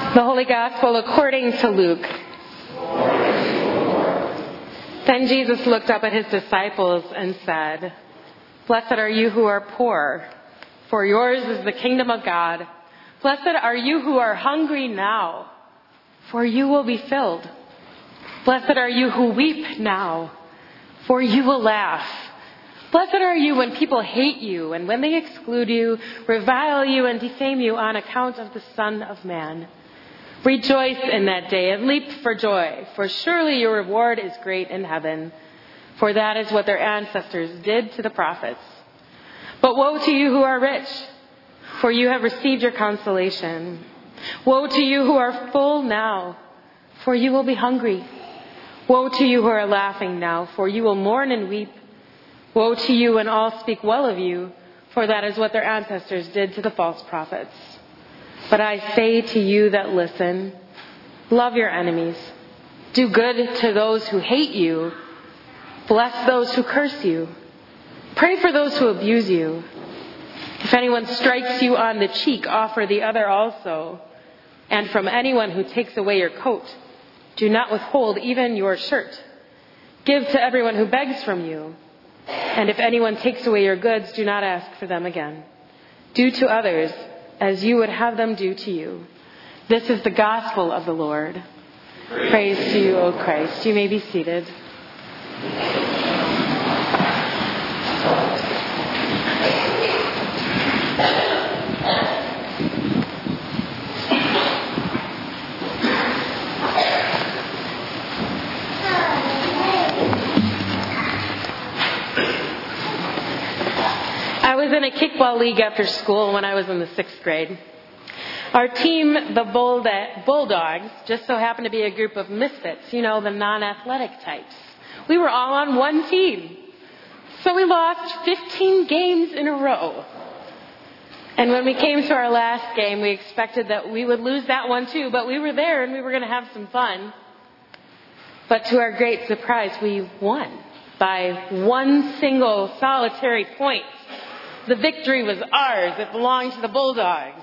The Holy Gospel according to Luke. Then Jesus looked up at his disciples and said, "Blessed are you who are poor, for yours is the kingdom of God. Blessed are you who are hungry now, for you will be filled. Blessed are you who weep now, for you will laugh. Blessed are you when people hate you and when they exclude you, revile you, and defame you on account of the Son of Man. Rejoice in that day and leap for joy, for surely your reward is great in heaven. For that is what their ancestors did to the prophets. But woe to you who are rich, for you have received your consolation. Woe to you who are full now, for you will be hungry. Woe to you who are laughing now, for you will mourn and weep. Woe to you when all speak well of you, for that is what their ancestors did to the false prophets. But I say to you that listen, love your enemies. Do good to those who hate you. Bless those who curse you. Pray for those who abuse you. If anyone strikes you on the cheek, offer the other also. And from anyone who takes away your coat, do not withhold even your shirt. Give to everyone who begs from you. And if anyone takes away your goods, do not ask for them again. Do to others as you would have them do to you. This is the gospel of the Lord. Praise to you, O Christ. You may be seated. I was in a kickball league after school when I was in the 6th grade. Our team, the Bulldogs, just so happened to be a group of misfits, the non-athletic types. We were all on one team. So we lost 15 games in a row. And when we came to our last game, we expected that we would lose that one too, but we were there and we were going to have some fun. But to our great surprise, we won by one single solitary point. The victory was ours. It belonged to the Bulldogs.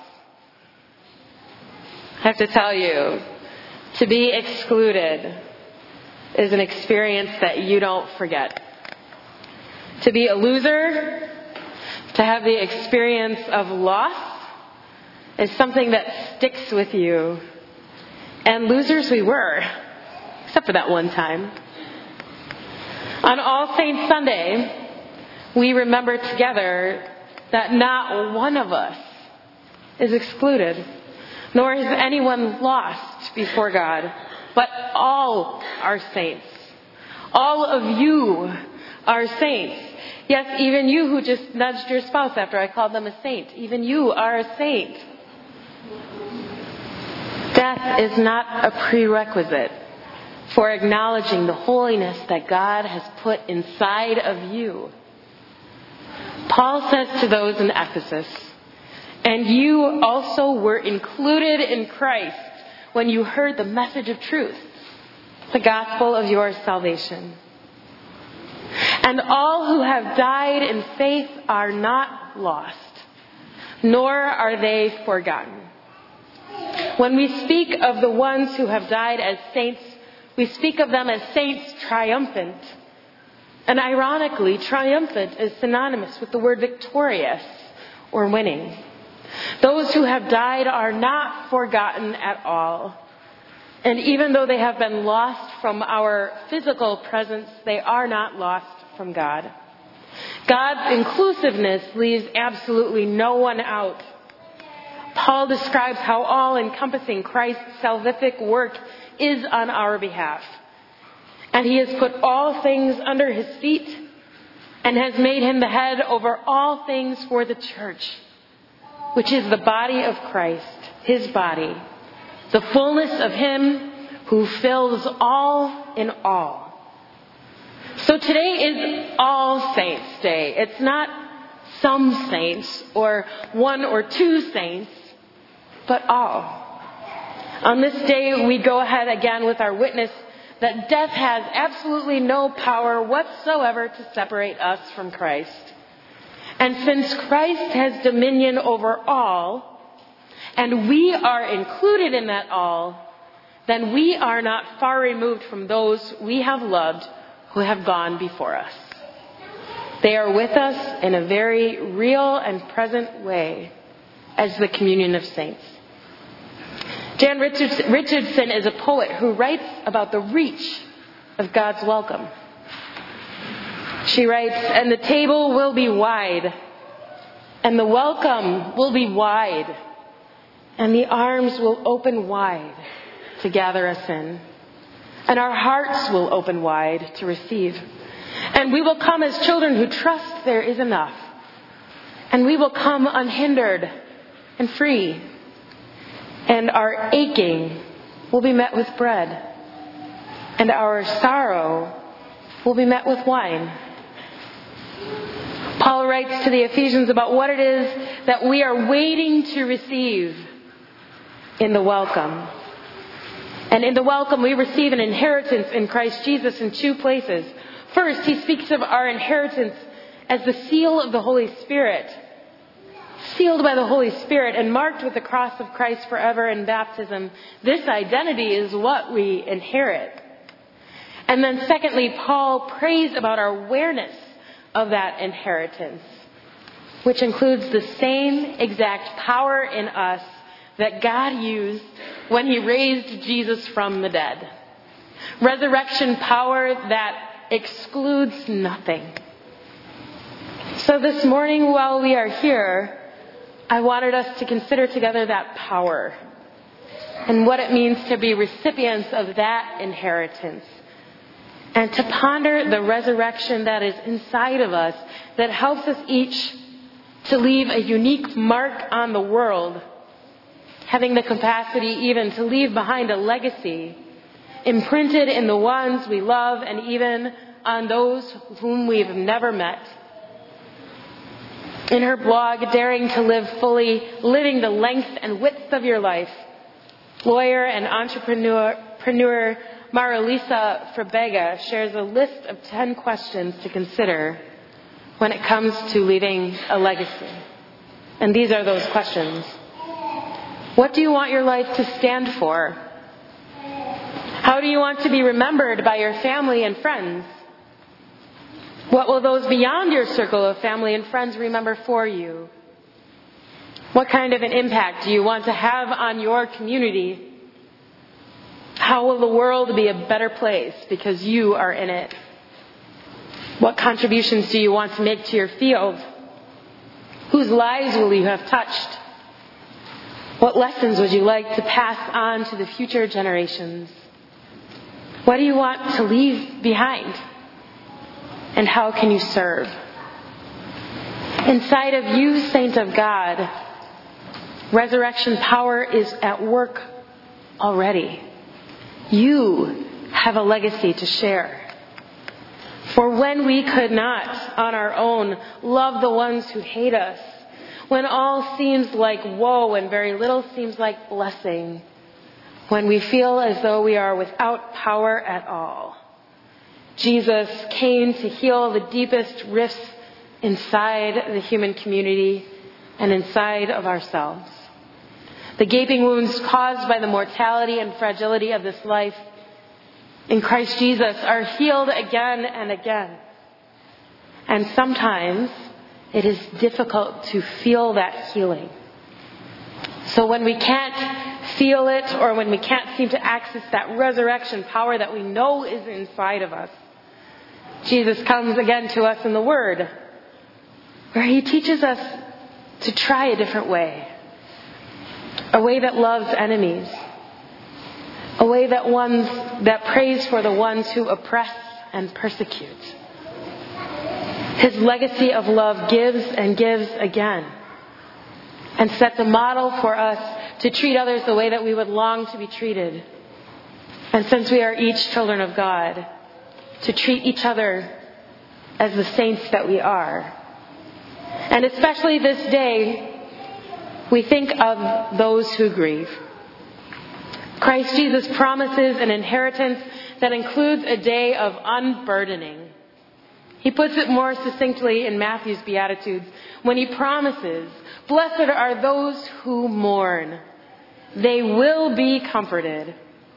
I have to tell you, to be excluded is an experience that you don't forget. To be a loser, to have the experience of loss, is something that sticks with you. And losers we were, except for that one time. On All Saints Sunday, we remember together that not one of us is excluded, nor is anyone lost before God, but all are saints. All of you are saints. Yes, even you who just nudged your spouse after I called them a saint, even you are a saint. Death is not a prerequisite for acknowledging the holiness that God has put inside of you. Paul says to those in Ephesus, "And you also were included in Christ when you heard the message of truth, the gospel of your salvation. And all who have died in faith are not lost, nor are they forgotten." When we speak of the ones who have died as saints, we speak of them as saints triumphant. And ironically, triumphant is synonymous with the word victorious or winning. Those who have died are not forgotten at all. And even though they have been lost from our physical presence, they are not lost from God. God's inclusiveness leaves absolutely no one out. Paul describes how all-encompassing Christ's salvific work is on our behalf. And he has put all things under his feet and has made him the head over all things for the church, which is the body of Christ, his body, the fullness of him who fills all in all. So today is All Saints' Day. It's not some saints or one or two saints, but all. On this day, we go ahead again with our witness that death has absolutely no power whatsoever to separate us from Christ. And since Christ has dominion over all, and we are included in that all, then we are not far removed from those we have loved who have gone before us. They are with us in a very real and present way as the communion of saints. Jan Richardson is a poet who writes about the reach of God's welcome. She writes, "And the table will be wide, and the welcome will be wide, and the arms will open wide to gather us in, and our hearts will open wide to receive. And we will come as children who trust there is enough, and we will come unhindered and free, and our aching will be met with bread, and our sorrow will be met with wine." Paul writes to the Ephesians about what it is that we are waiting to receive in the welcome. And in the welcome, we receive an inheritance in Christ Jesus in two places. First, he speaks of our inheritance as the seal of the Holy Spirit, sealed by the Holy Spirit and marked with the cross of Christ forever in baptism. This identity is what we inherit. And then secondly, Paul prays about our awareness of that inheritance, which includes the same exact power in us that God used when he raised Jesus from the dead. Resurrection power that excludes nothing. So this morning, while we are here, I wanted us to consider together that power and what it means to be recipients of that inheritance, and to ponder the resurrection that is inside of us that helps us each to leave a unique mark on the world, having the capacity even to leave behind a legacy imprinted in the ones we love and even on those whom we've never met. In her blog, Daring to Live Fully, Living the Length and Width of Your Life, lawyer and entrepreneur Marilisa Frabega shares a list of 10 questions to consider when it comes to leaving a legacy. And these are those questions. What do you want your life to stand for? How do you want to be remembered by your family and friends? What will those beyond your circle of family and friends remember for you? What kind of an impact do you want to have on your community? How will the world be a better place because you are in it? What contributions do you want to make to your field? Whose lives will you have touched? What lessons would you like to pass on to the future generations? What do you want to leave behind? And how can you serve? Inside of you, saint of God, resurrection power is at work already. You have a legacy to share. For when we could not, on our own, love the ones who hate us, when all seems like woe and very little seems like blessing, when we feel as though we are without power at all, Jesus came to heal the deepest rifts inside the human community and inside of ourselves. The gaping wounds caused by the mortality and fragility of this life in Christ Jesus are healed again and again. And sometimes it is difficult to feel that healing. So when we can't feel it, or when we can't seem to access that resurrection power that we know is inside of us, Jesus comes again to us in the Word, where he teaches us to try a different way. A way that loves enemies. A way that prays for the ones who oppress and persecute. His legacy of love gives and gives again, and sets a model for us to treat others the way that we would long to be treated. And since we are each children of God, to treat each other as the saints that we are. And especially this day, we think of those who grieve. Christ Jesus promises an inheritance that includes a day of unburdening. He puts it more succinctly in Matthew's Beatitudes when he promises, "Blessed are those who mourn. They will be comforted."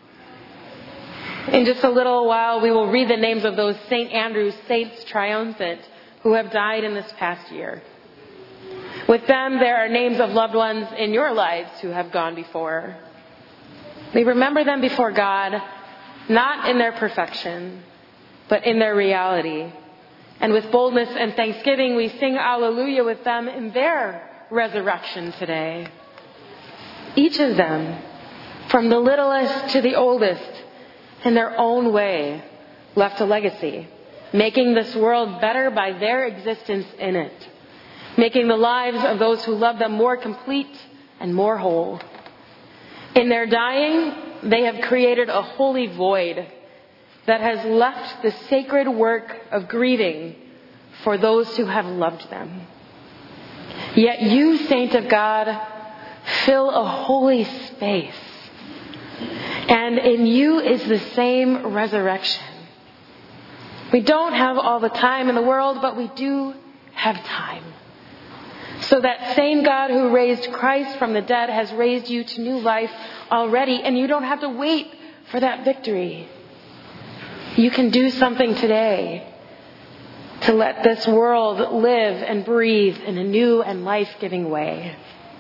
In just a little while, we will read the names of those St. Andrew's Saints Triumphant who have died in this past year. With them, there are names of loved ones in your lives who have gone before. We remember them before God, not in their perfection, but in their reality. And with boldness and thanksgiving, we sing Alleluia with them in their resurrection today. Each of them, from the littlest to the oldest, in their own way, left a legacy, making this world better by their existence in it, making the lives of those who love them more complete and more whole. In their dying, they have created a holy void that has left the sacred work of grieving for those who have loved them. Yet you, saint of God, fill a holy space. And in you is the same resurrection. We don't have all the time in the world, but we do have time. So that same God who raised Christ from the dead has raised you to new life already, and you don't have to wait for that victory. You can do something today to let this world live and breathe in a new and life-giving way.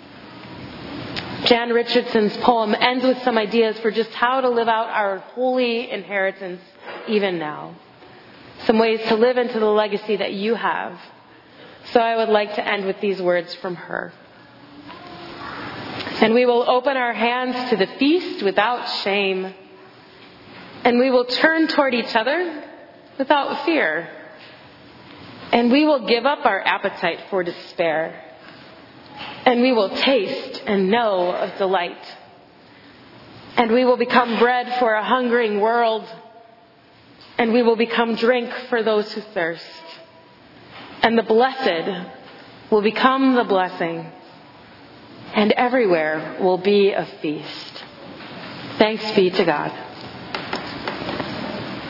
Jan Richardson's poem ends with some ideas for just how to live out our holy inheritance even now. Some ways to live into the legacy that you have. So I would like to end with these words from her. "And we will open our hands to the feast without shame. And we will turn toward each other without fear. And we will give up our appetite for despair. And we will taste and know of delight. And we will become bread for a hungering world. And we will become drink for those who thirst. And the blessed will become the blessing. And everywhere will be a feast." Thanks be to God.